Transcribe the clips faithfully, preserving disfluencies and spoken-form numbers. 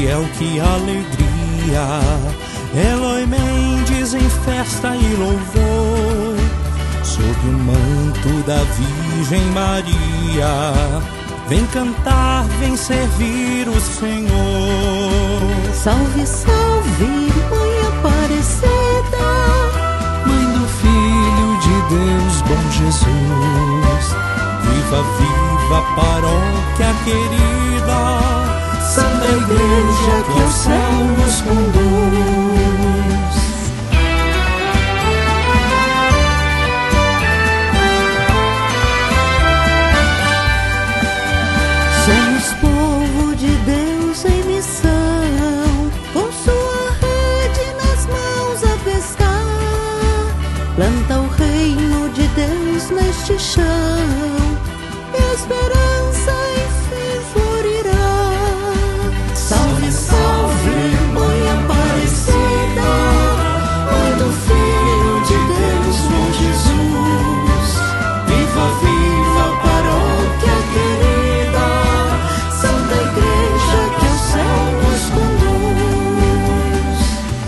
fiel, que alegria. Eloi Mendes em festa e louvor, sob o manto da Virgem Maria. Vem cantar, vem servir o Senhor. Salve, salve, Mãe Aparecida, Mãe do Filho de Deus, bom Jesus. Viva, viva paróquia querida, Santa Igreja que ao céu nos conduz. somos povo de Deus em missão, com sua rede nas mãos a pescar. Planta o reino de Deus neste chão, e a esperança enfim florirá. Salve, salve, Mãe Aparecida, Mãe do Filho de Deus, bom Jesus. Viva, viva paróquia querida, Santa Igreja que ao céu nos conduz.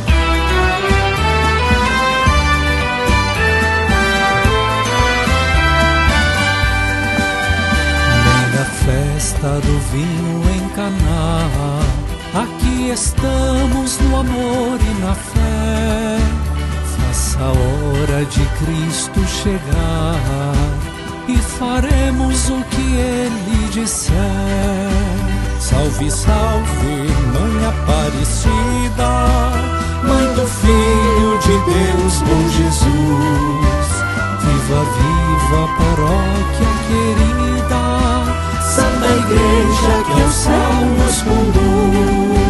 Vem da festa do vinho em Caná, aqui estamos no amor e na fé. Faça a hora de Cristo chegar, e faremos o que Ele disser. Salve, salve, Mãe Aparecida, Mãe do Filho de Deus, bom Jesus. Viva, viva paróquia querida, Santa Igreja que ao céu nos conduz.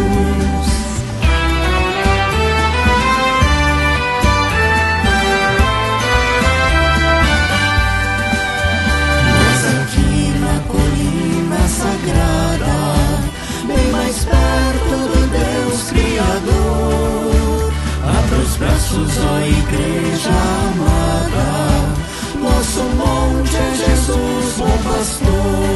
Mas aqui na colina sagrada, bem mais perto do Deus Criador, abra os braços, ó Igreja amada, nosso monte é Jesus, bom pastor.